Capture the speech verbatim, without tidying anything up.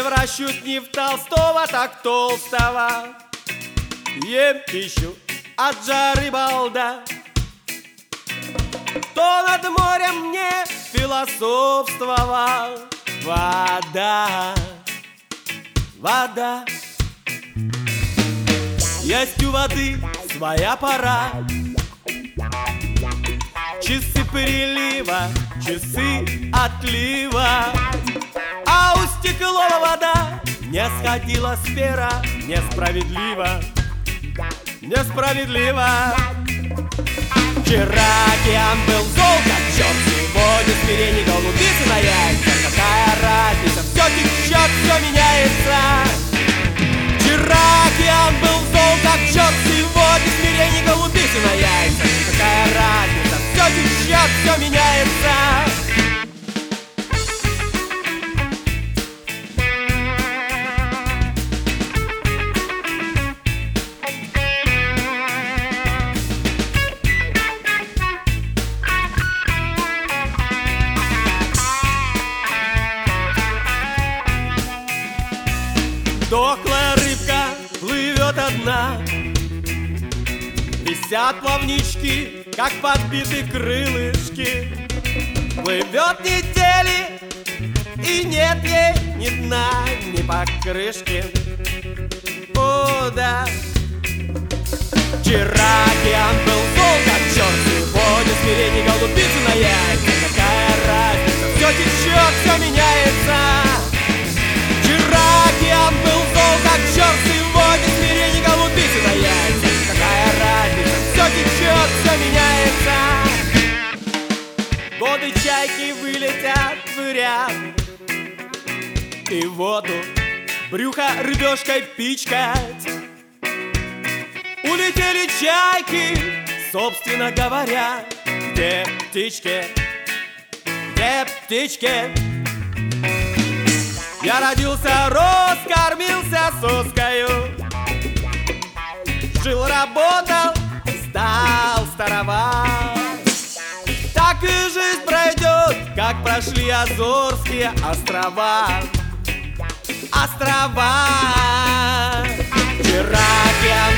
Превращут не в Толстого, так толстого. Ем пищу от жары балда. То над морем мне философствовал. Вода, вода. Есть у воды своя пора. Часы прилива, часы отлива. А у стеклова вода не сходила с пера. Несправедливо, несправедливо. Вчера океан был зол, как черт. Сегодня смирение голубицы на яйцах. Какая разница, все течет, все меняется. Вчера океан был зол, как черт. Сегодня смирение голубицы на яйцах. Какая разница, все течет, все меняется. Дохлая рыбка плывет одна. Висят плавнички, как подбиты крылышки. Плывет недели, и нет ей ни дна, ни покрышки. О, да. Вчера океан был зол, как черт. Сегодня смирение голубицы на яйцах. Какая разница, все течет, все меняется. Вчера океан был зол, как черт. Сегодня смирение голубицы на яйцах. Какая разница, все течет, все меняется. Годы чайки вылетят в ряд, и воду брюхо рыбешкой пичкать. Улетели чайки, собственно говоря. Где птички, где птички? Я родился, рос, кормился соскою. Жил, работал, стал староват. Так и жизнь пройдет, как прошли Азорские острова. Острова. Вчера океан